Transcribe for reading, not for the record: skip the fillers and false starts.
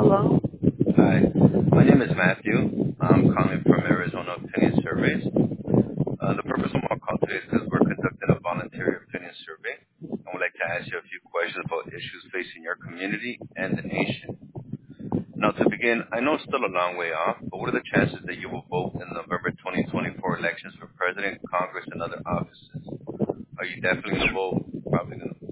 Hello? Hi, my name is Matthew. I'm calling from Arizona Opinion Surveys. The purpose of my call today is because we're conducting a voluntary opinion survey. I would like to ask you a few questions about issues facing your community and the nation. Now, to begin, I know it's still a long way off, but what are the chances that you will vote in the November 2024 elections for president, Congress, and other offices? Are you definitely going to vote? Probably going to.